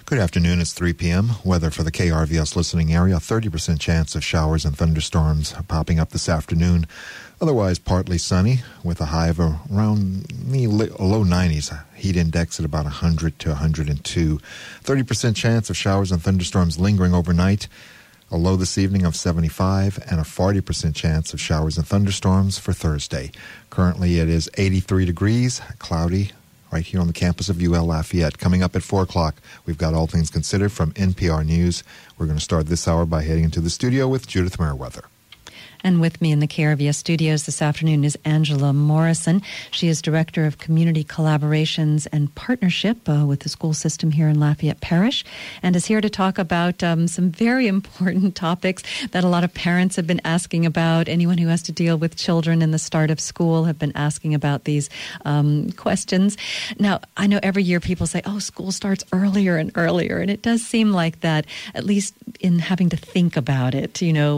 Good afternoon. It's 3 p.m. Weather for the KRVS listening area. 30% chance of showers and thunderstorms popping up this afternoon. Otherwise, partly sunny with a high of around the low 90s. Heat index at about 100 to 102. 30% chance of showers and thunderstorms lingering overnight. A low this evening of 75 and a 40% chance of showers and thunderstorms for Thursday. Currently, it is 83 degrees, cloudy, right here on the campus of UL Lafayette. Coming up at 4 o'clock, we've got All Things Considered from NPR News. We're going to start this hour by heading into the studio with Judith Merriweather. And with me in the KRVS studios this afternoon is Angela Morrison. She is Director of Community Collaborations and Partnership with the school system here in Lafayette Parish, and is here to talk about some very important topics that a lot of parents have been asking about. Anyone who has to deal with children in the start of school have been asking about these questions. Now, I know every year people say, oh, school starts earlier and earlier, and it does seem like that, at least in having to think about it,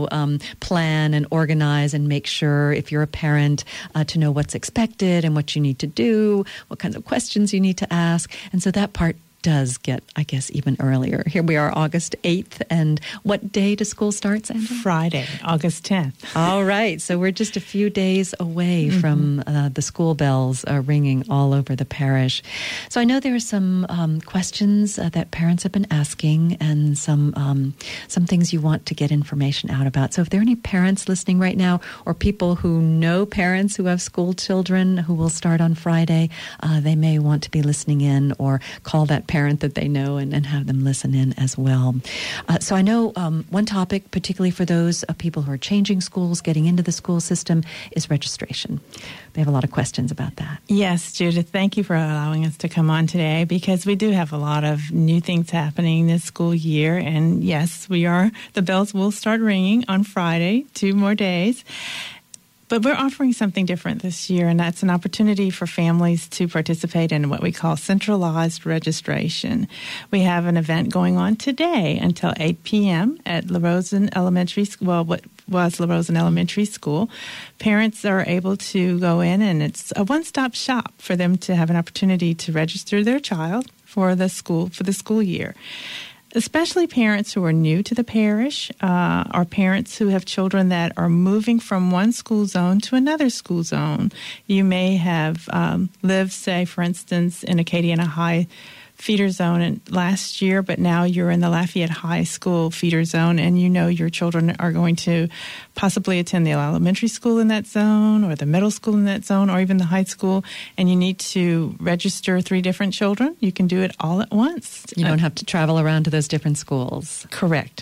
plan and organize and make sure, if you're a parent, to know what's expected and what you need to do, what kinds of questions you need to ask. And so that part does get, I guess, even earlier. Here we are, August 8th. And what day does school start, Angela? Friday, August 10th. All right. So we're just a few days away from the school bells ringing all over the parish. So I know there are some questions that parents have been asking, and some things you want to get information out about. So if there are any parents listening right now, or people who know parents who have school children who will start on Friday, they may want to be listening in, or call that parent that they know and have them listen in as well. So I know one topic, particularly for those people who are changing schools, getting into the school system, is registration. They have a lot of questions about that. Yes, Judith, thank you for allowing us to come on today, because we do have a lot of new things happening this school year. And yes, the bells will start ringing on Friday, 2 more days. But we're offering something different this year, and that's an opportunity for families to participate in what we call centralized registration. We have an event going on today until 8 p.m. at La Rosen Elementary School, well, what was La Rosen Elementary School. Parents are able to go in, and it's a one-stop shop for them to have an opportunity to register their child for the school year. Especially parents who are new to the parish, or parents who have children that are moving from one school zone to another school zone. You may have lived, say, for instance, in Acadiana High feeder zone last year, but now you're in the Lafayette High School feeder zone, and you know your children are going to possibly attend the elementary school in that zone, or the middle school in that zone, or even the high school, and you need to register 3 different children. You can do it all at once. You don't have to travel around to those different schools. Correct.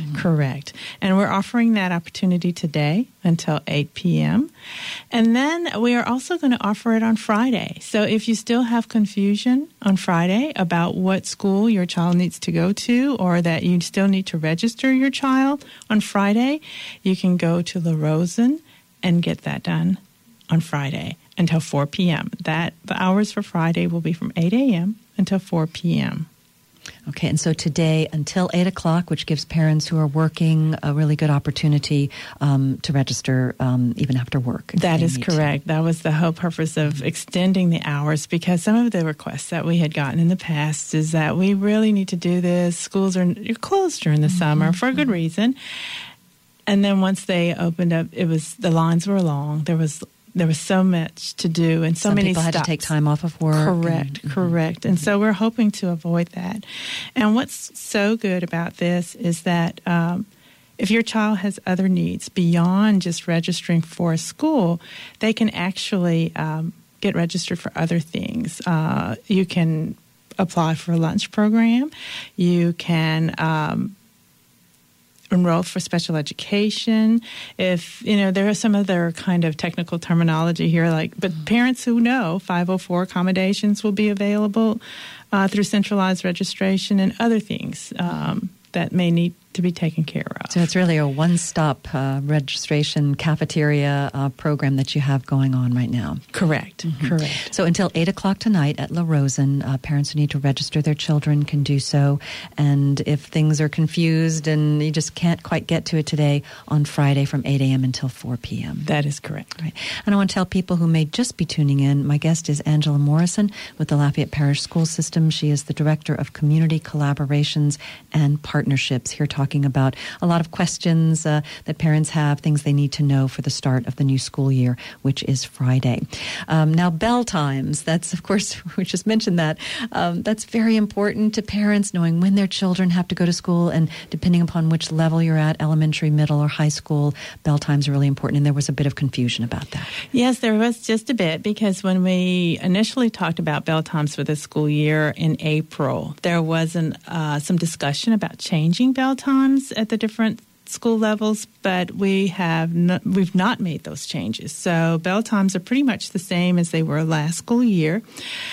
And we're offering that opportunity today until 8 p.m. And then we are also going to offer it on Friday. So if you still have confusion on Friday about what school your child needs to go to, or that you still need to register your child on Friday, you can go to La Rosen and get that done on Friday until 4 p.m. The hours for Friday will be from 8 a.m. until 4 p.m. Okay, and so today until 8 o'clock, which gives parents who are working a really good opportunity to register even after work. That is correct. That was the whole purpose of extending the hours, because some of the requests that we had gotten in the past is that we really need to do this. Schools are closed during the summer for a good reason. And then once they opened up, the lines were long. There was so much to do, and some many people stops. Had to take time off of work. Correct. And so we're hoping to avoid that. And what's so good about this is that if your child has other needs beyond just registering for a school, they can actually get registered for other things. You can apply for a lunch program. You can enroll for special education. If, there are some other kind of technical terminology here, but parents who know 504 accommodations will be available through centralized registration, and other things that may to be taken care of. So it's really a one-stop registration cafeteria program that you have going on right now. Correct. Correct. So until 8 o'clock tonight at La Rosen, parents who need to register their children can do so. And if things are confused and you just can't quite get to it today, on Friday from 8 a.m. until 4 p.m. That is correct. Right. And I want to tell people who may just be tuning in, my guest is Angela Morrison with the Lafayette Parish School System. She is the Director of Community Collaborations and Partnerships, here talking about a lot of questions that parents have, things they need to know for the start of the new school year, which is Friday. Now, bell times, that's, of course, we just mentioned that. That's very important to parents, knowing when their children have to go to school, and depending upon which level you're at, elementary, middle, or high school, bell times are really important, and there was a bit of confusion about that. Yes, there was just a bit, because when we initially talked about bell times for the school year in April, there was some discussion about changing bell times at the different school levels, but we've not made those changes. So bell times are pretty much the same as they were last school year,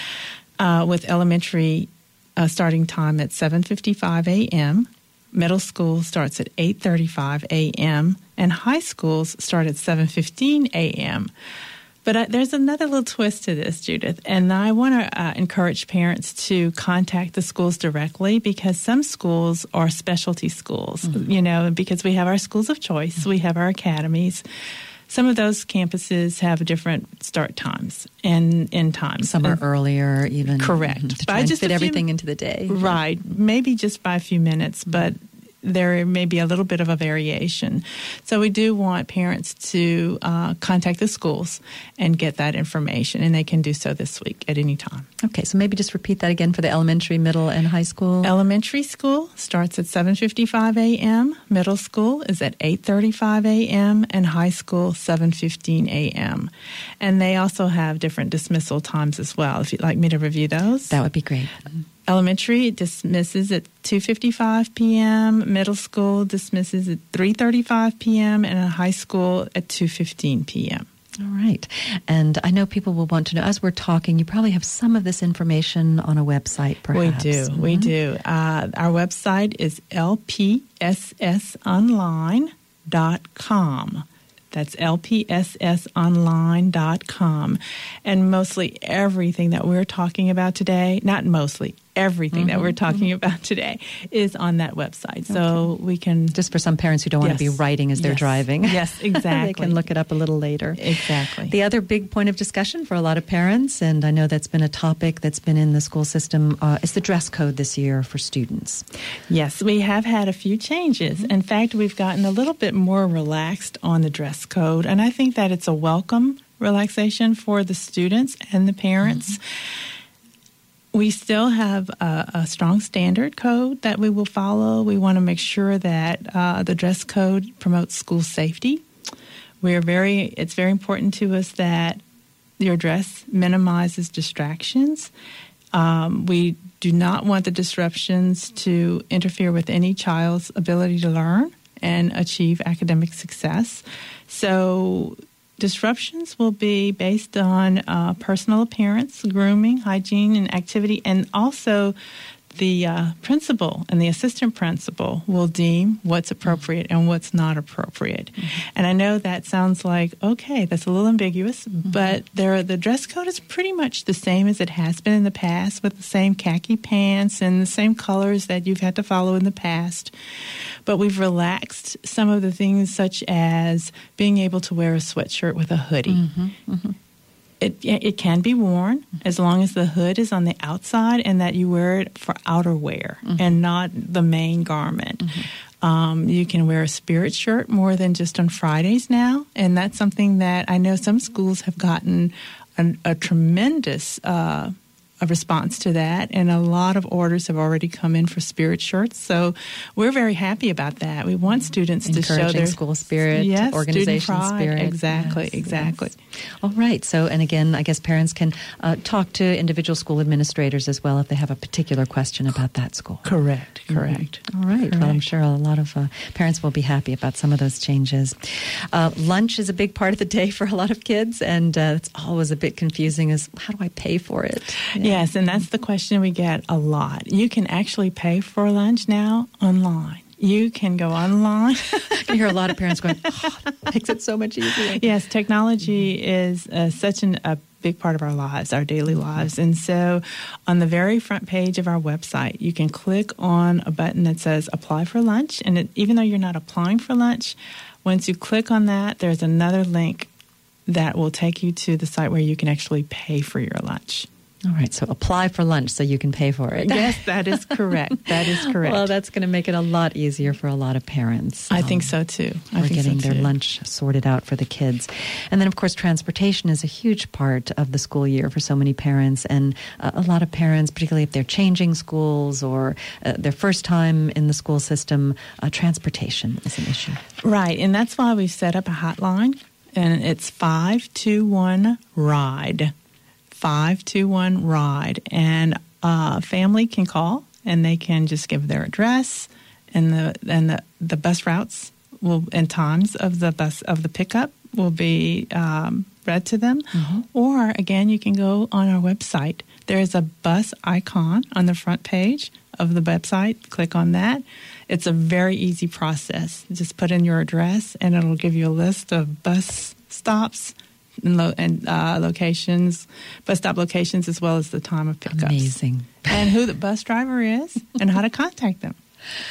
with elementary starting time at 7:55 a.m., middle school starts at 8:35 a.m., and high schools start at 7:15 a.m. But there's another little twist to this, Judith, and I want to encourage parents to contact the schools directly, because some schools are specialty schools, because we have our schools of choice, we have our academies. Some of those campuses have different start times and end times. Some are earlier, even. Correct. To try and fit everything into the day. Right. Maybe just by a few minutes, but there may be a little bit of a variation. So we do want parents to contact the schools and get that information, and they can do so this week at any time. Okay, so maybe just repeat that again for the elementary, middle, and high school. Elementary school starts at 7:55 a.m., middle school is at 8:35 a.m., and high school 7:15 a.m. And they also have different dismissal times as well. If you'd like me to review those. That would be great. Elementary dismisses at 2:55 p.m., middle school dismisses at 3:35 p.m., and high school at 2:15 p.m. All right. And I know people will want to know, as we're talking, you probably have some of this information on a website, perhaps. We do. Our website is lpssonline.com. That's lpssonline.com. And mostly everything that we're talking about today, not mostly, everything that we're talking about today is on that website. So we can... Just for some parents who don't want to be writing as they're driving. Yes, exactly. They can look it up a little later. Exactly. The other big point of discussion for a lot of parents, and I know that's been a topic that's been in the school system, is the dress code this year for students. Yes, we have had a few changes. In fact, we've gotten a little bit more relaxed on the dress code, and I think that it's a welcome relaxation for the students and the parents. We still have a strong standard code that we will follow. We want to make sure that the dress code promotes school safety. It's very important to us that your dress minimizes distractions. We do not want the disruptions to interfere with any child's ability to learn and achieve academic success. So disruptions will be based on personal appearance, grooming, hygiene, and activity, and also the principal and the assistant principal will deem what's appropriate and what's not appropriate. And I know that sounds like, okay, that's a little ambiguous, but the dress code is pretty much the same as it has been in the past, with the same khaki pants and the same colors that you've had to follow in the past. But we've relaxed some of the things, such as being able to wear a sweatshirt with a hoodie. It can be worn as long as the hood is on the outside and that you wear it for outerwear and not the main garment. You can wear a spirit shirt more than just on Fridays now, and that's something that I know some schools have gotten a tremendous a response to that, and a lot of orders have already come in for spirit shirts. So we're very happy about that. We want students to show their school spirit, organization spirit. Exactly. Yes. All right. So, and again, I guess parents can talk to individual school administrators as well if they have a particular question about that school. Correct. All right. Well, I'm sure a lot of parents will be happy about some of those changes. Lunch is a big part of the day for a lot of kids, and it's always a bit confusing is, how do I pay for it? Yes, and that's the question we get a lot. You can actually pay for lunch now online. You can go online. I hear a lot of parents going, it makes it so much easier. Yes, technology is such a big part of our lives, our daily lives. And so on the very front page of our website, you can click on a button that says Apply for Lunch. And even though you're not applying for lunch, once you click on that, there's another link that will take you to the site where you can actually pay for your lunch. All right, so apply for lunch so you can pay for it. Yes, that is correct. That is correct. Well, that's going to make it a lot easier for a lot of parents. I think so, too. We're getting their lunch sorted out for the kids. And then, of course, transportation is a huge part of the school year for so many parents. And a lot of parents, particularly if they're changing schools or their first time in the school system, transportation is an issue. Right, and that's why we've set up a hotline, and it's 521-RIDE. 521-RIDE, and family can call and they can just give their address and the bus routes and times of the pickup will be read to them. Mm-hmm. Or again, you can go on our website. There is a bus icon on the front page of the website. Click on that. It's a very easy process. Just put in your address and it'll give you a list of bus stops and locations, bus stop locations, as well as the time of pickups. Amazing. And who the bus driver is and how to contact them.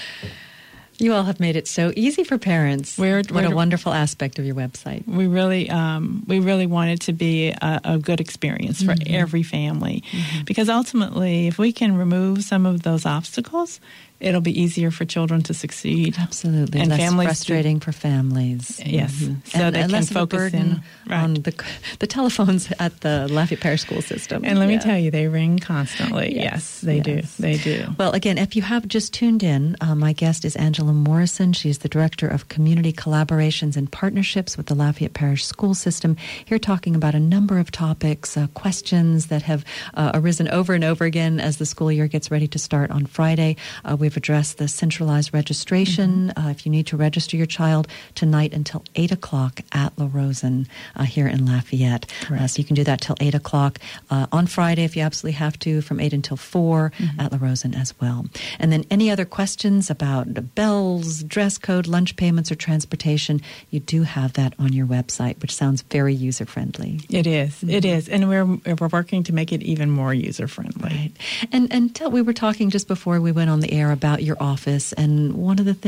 You all have made it so easy for parents. What a wonderful aspect of your website. We really want it to be a good experience for every family. Mm-hmm. Because ultimately, if we can remove some of those obstacles, it'll be easier for children to succeed. Absolutely. And less families frustrating for families. Yes. Mm-hmm. So they can focus in on the telephones at the Lafayette Parish School System. And let me tell you, they ring constantly. Yes, they do. They do. Well, again, if you have just tuned in, my guest is Angela Morrison. She's the Director of Community Collaborations and Partnerships with the Lafayette Parish School System. Here talking about a number of topics, questions that have arisen over and over again as the school year gets ready to start on Friday. We've addressed the centralized registration. Mm-hmm. If you need to register your child tonight until 8 o'clock at La Rosen here in Lafayette. So you can do that till 8 o'clock. On Friday, if you absolutely have to, from 8 until 4 at La Rosen as well. And then any other questions about the bells, dress code, lunch payments, or transportation, you do have that on your website, which sounds very user-friendly. It is. Mm-hmm. It is. And we're working to make it even more user-friendly. Right. And we were talking just before we went on the air about your office, and one of the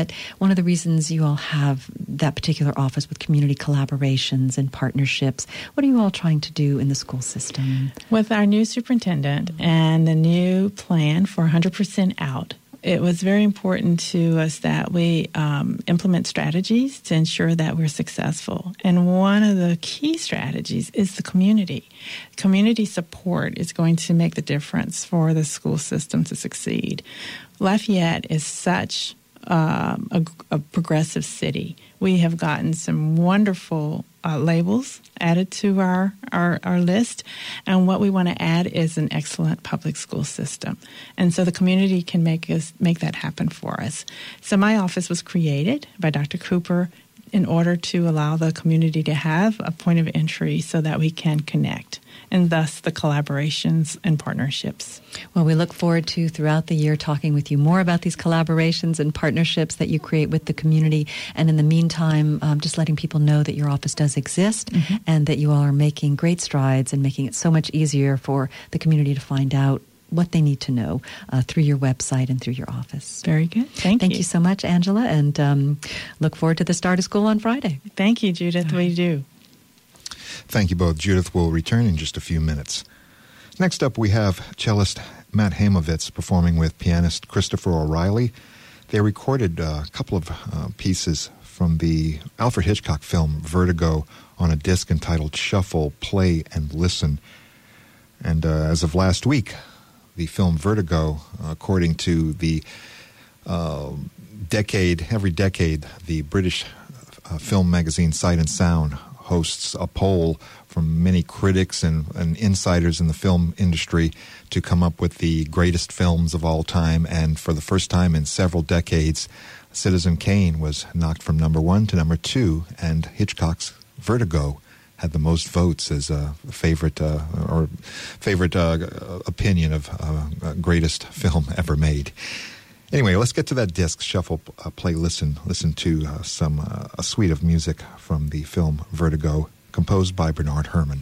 reasons you all have that particular office with community collaborations and partnerships, what are you all trying to do in the school system? With our new superintendent and the new plan for 100% out, it was very important to us that we implement strategies to ensure that we're successful. And one of the key strategies is the community. Community support is going to make the difference for the school system to succeed. Lafayette is such a progressive city. We have gotten some wonderful labels added to our list, and what we want to add is an excellent public school system. And so the community can make that happen for us. So my office was created by Dr. Cooper in order to allow the community to have a point of entry so that we can connect, and thus the collaborations and partnerships. Well, we look forward to, throughout the year, talking with you more about these collaborations and partnerships that you create with the community. And in the meantime, just letting people know that your office does exist and that you all are making great strides and making it so much easier for the community to find out what they need to know through your website and through your office. Very good. Thank you. Thank you so much, Angela, and look forward to the start of school on Friday. Thank you, Judith. We do. Thank you both. Judith will return in just a few minutes. Next up, we have cellist Matt Hamovitz performing with pianist Christopher O'Reilly. They recorded a couple of pieces from the Alfred Hitchcock film Vertigo on a disc entitled Shuffle, Play, and Listen. And as of last week, the film Vertigo, according to the every decade, the British film magazine Sight and Sound hosts a poll from many critics and insiders in the film industry to come up with the greatest films of all time. And for the first time in several decades, Citizen Kane was knocked from number 1 to number 2, and Hitchcock's Vertigo had the most votes as a favorite opinion of greatest film ever made. Anyway, let's get to that disc shuffle, play, listen to a suite of music from the film Vertigo, composed by Bernard Herrmann.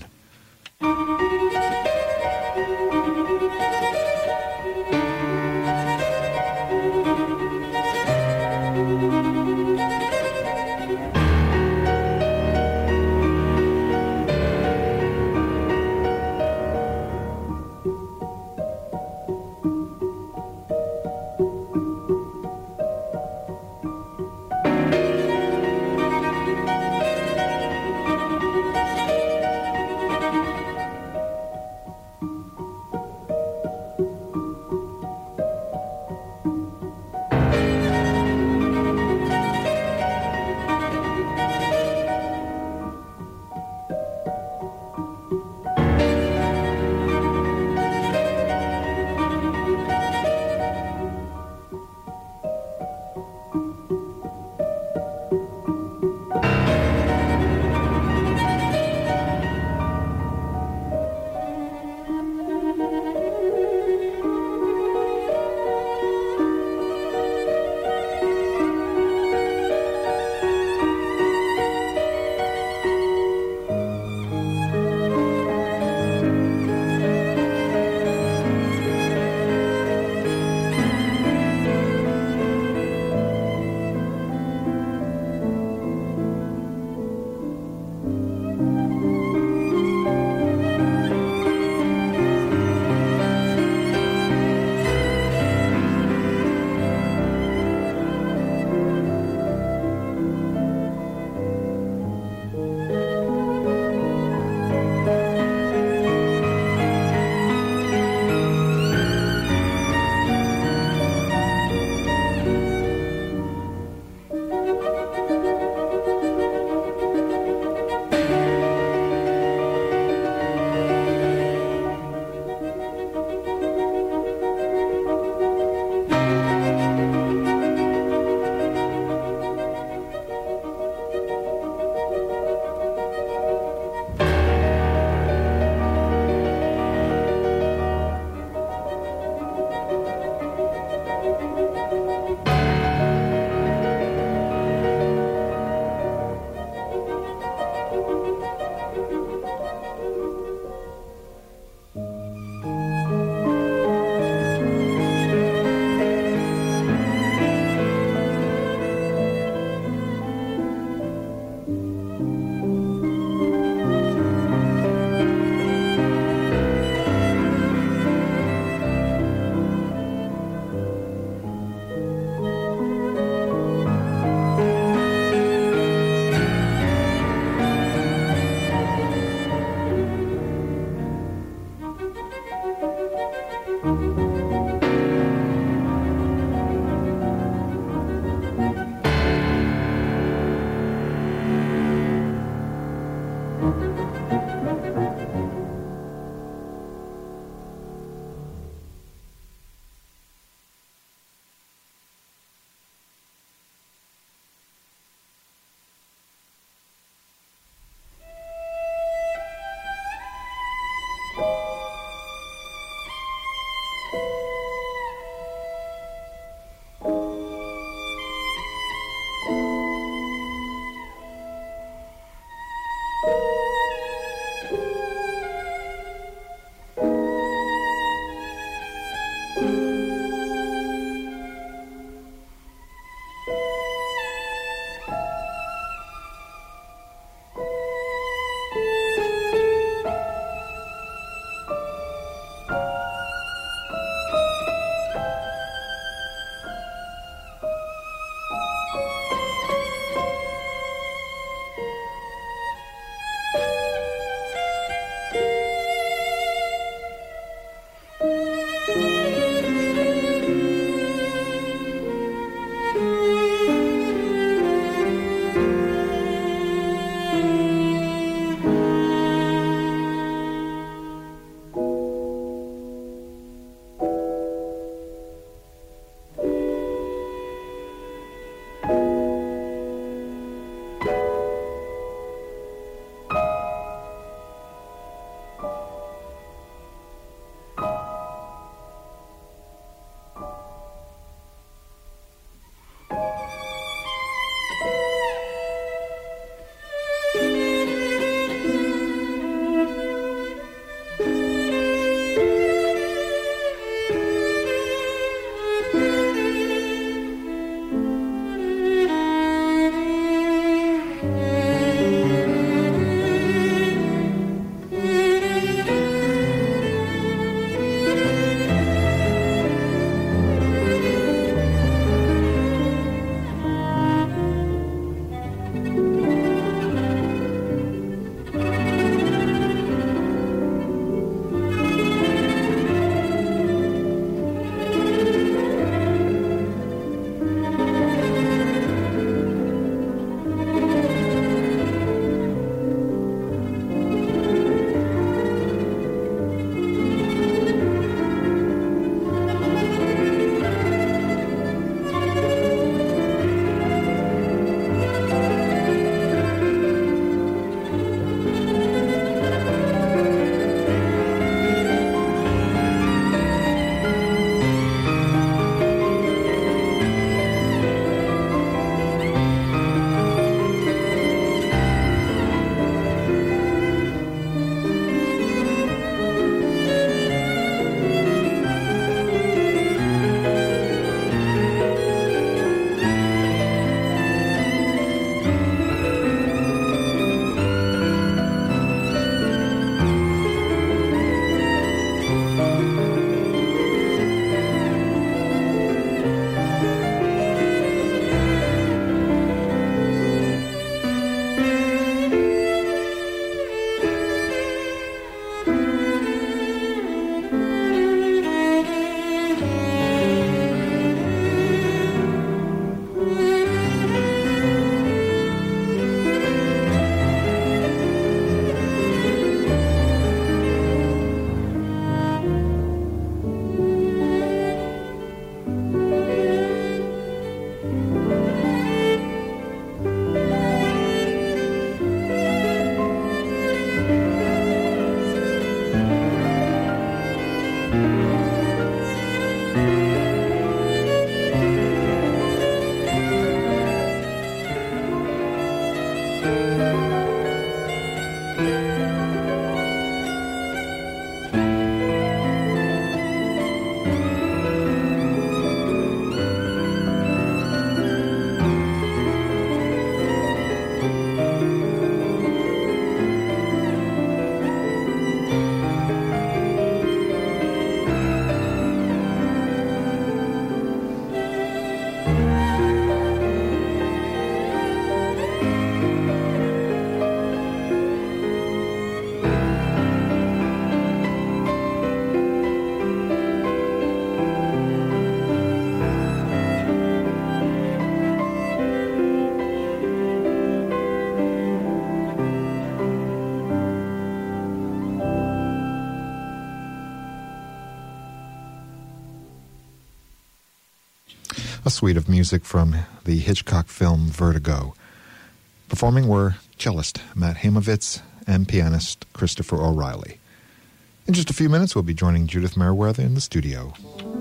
a suite of music from the Hitchcock film Vertigo. Performing were cellist Matt Hamovitz and pianist Christopher O'Reilly. In just a few minutes, we'll be joining Judith Merriweather in the studio.